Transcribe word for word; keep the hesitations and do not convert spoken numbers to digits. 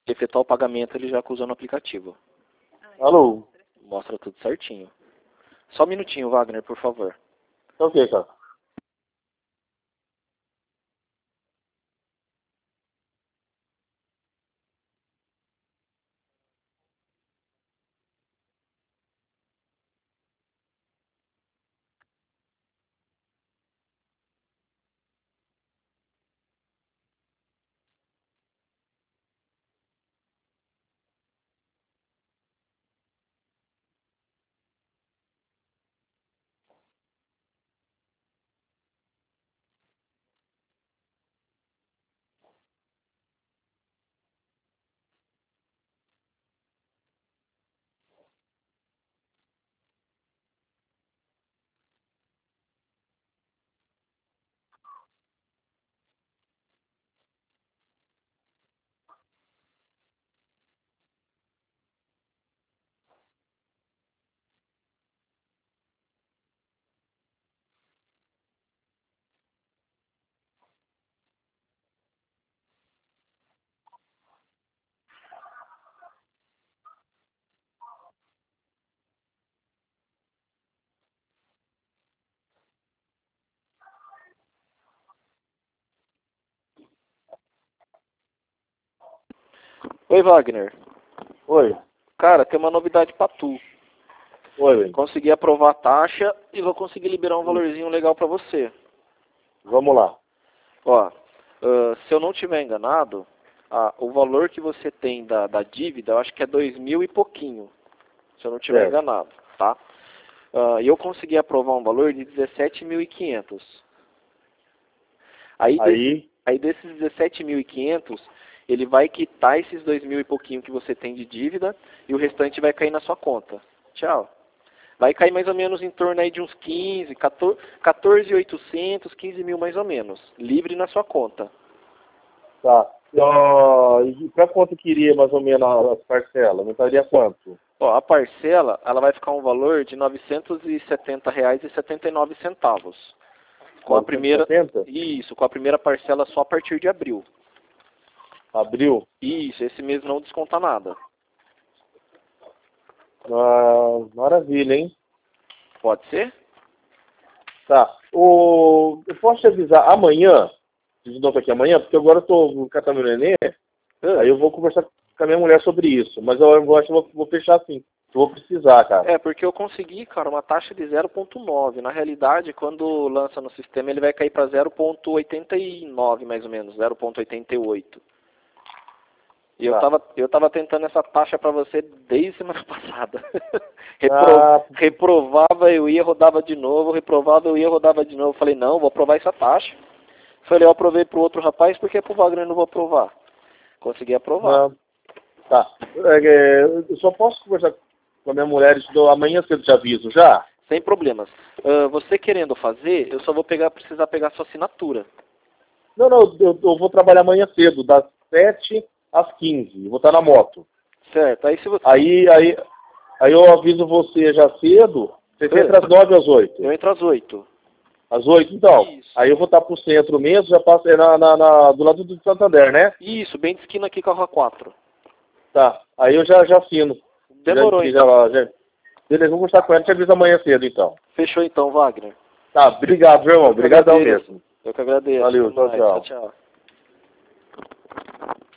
efetuar o pagamento, ele já acusa no aplicativo. Alô? Mostra tudo certinho. Só um minutinho, Wagner, por favor. Tá ok, cara. Oi, Wagner. Oi. Cara, tem uma novidade pra tu. Oi, velho. Consegui aprovar a taxa e vou conseguir liberar um valorzinho legal pra você. Vamos lá. Ó, uh, se eu não tiver enganado, ah, o valor que você tem da, da dívida, eu acho que é dois mil e pouquinho. Se eu não tiver Certo. enganado, tá? Uh, e eu consegui aprovar um valor de dezessete mil e quinhentos. Aí, Aí, desse, aí desses dezessete mil e quinhentos, ele vai quitar esses dois mil e pouquinho que você tem de dívida e o restante vai cair na sua conta. Tchau. Vai cair mais ou menos em torno aí de uns quinze, quatorze mil e oitocentos, quinze mil mais ou menos. Livre na sua conta. tá. Ó, e pra quanto queria mais ou menos as parcelas? Aumentaria quanto? Ó, a parcela, ela vai ficar um valor de novecentos e setenta reais e setenta e nove centavos. Com a primeira, novecentos e setenta? isso, com a primeira parcela só a partir de abril. Abril? Isso, esse mês não desconta nada. Ah, maravilha, hein? Pode ser? Tá. O... Eu posso te avisar amanhã? De novo aqui amanhã, porque agora eu tô catando meu neném. Ah. Aí eu vou conversar com a minha mulher sobre isso. Mas eu, eu acho que eu vou, vou fechar assim. Eu vou precisar, cara. É, porque eu consegui, cara, uma taxa de zero vírgula nove. Na realidade, quando lança no sistema, ele vai cair para zero vírgula oitenta e nove, mais ou menos, zero vírgula oitenta e oito. E eu Tá. tava, eu tava tentando essa taxa para você desde semana passada. Repro, Ah. Reprovava, eu ia, rodava de novo, reprovava, eu ia, rodava de novo. Falei, não, vou aprovar essa taxa. Falei, eu aprovei pro outro rapaz, por que pro Wagner eu não vou aprovar? Consegui aprovar. Ah, tá. É, é, eu só posso conversar com a minha mulher isso amanhã cedo, te aviso já? Sem problemas. Uh, você querendo fazer, eu só vou pegar, precisar pegar sua assinatura. Não, não, eu, eu vou trabalhar amanhã cedo, das sete às quinze. Eu vou estar na moto. Certo. Aí se você... Aí, aí, aí eu aviso você já cedo. Você É. entra às nove às oito. Eu entro às oito. Às oito, então? Isso. Aí eu vou estar pro centro mesmo, já passo é na, na, na, do lado do Santander, né? Isso, bem de esquina aqui com a Rua quatro. Tá. Aí eu já, já assino. Demorou, já, então. já, já. Beleza, vou conversar com ela, te aviso amanhã cedo, então. Fechou, então, Wagner. Tá, obrigado, meu irmão. Obrigadão mesmo. Eu que agradeço. Valeu, Até tchau, mais. tchau. Tchau, tchau.